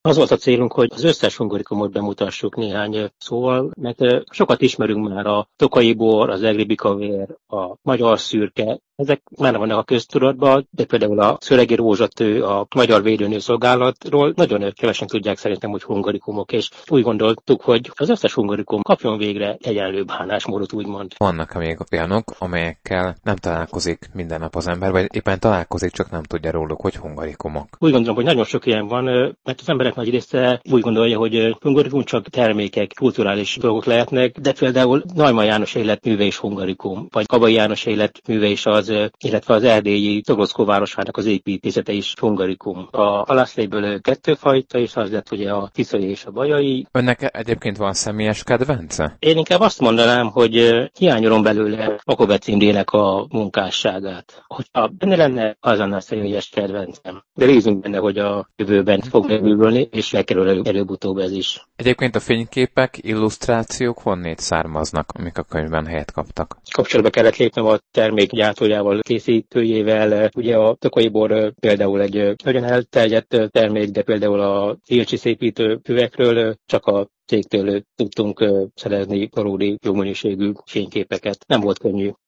Az volt a célunk, hogy az összes hungarikumot bemutassuk néhány szóval, mert sokat ismerünk már a tokaji bor, az egri bikavér, a magyar szürke, ezek már vannak a köztudatban, de például a szöregi rózsatő, a Magyar Védőnő Szolgálatról nagyon kevesen tudják szerintem, hogy hungarikumok, és úgy gondoltuk, hogy az összes hungarikum kapjon végre egyenlő bánásmódot, úgymond. Vannak még olyanok, amelyekkel nem találkozik minden nap az ember, vagy éppen találkozik, csak nem tudja róluk, hogy hungarikumok. Úgy gondolom, hogy nagyon sok ilyen van, mert az emberek nagy része úgy gondolja, hogy hungarikum csak termékek, kulturális dolgok lehetnek, de például Neumann János életműve is hungarikum, vagy Kabai János életműve is az, illetve az erdélyi Togoszkó városának az építészete is hungarikum. A halászléből kettő fajta, és az lett ugye a tiszai és a bajai. Önnek egyébként van személyes kedvence? Én inkább azt mondanám, hogy hiányolom belőle Makovecz Imrének a munkásságát. Hogyha benne lenne, az lenne a személyes kedvencem. De bízunk benne, hogy a jövőben fog megülni, és megkerül előbb-utóbb ez is. Egyébként a fényképek, illusztrációk honnét származnak, amik a könyvben helyet kaptak? Kapcsolatba kellett lépnem a termék gyártójával, készítőjével. Ugye a tokaji bor például egy nagyon elterjedt termék, de például a Ilcsi szépítő üvegről csak a cégtől tudtunk szerezni valódi jó minőségű fényképeket. Nem volt könnyű.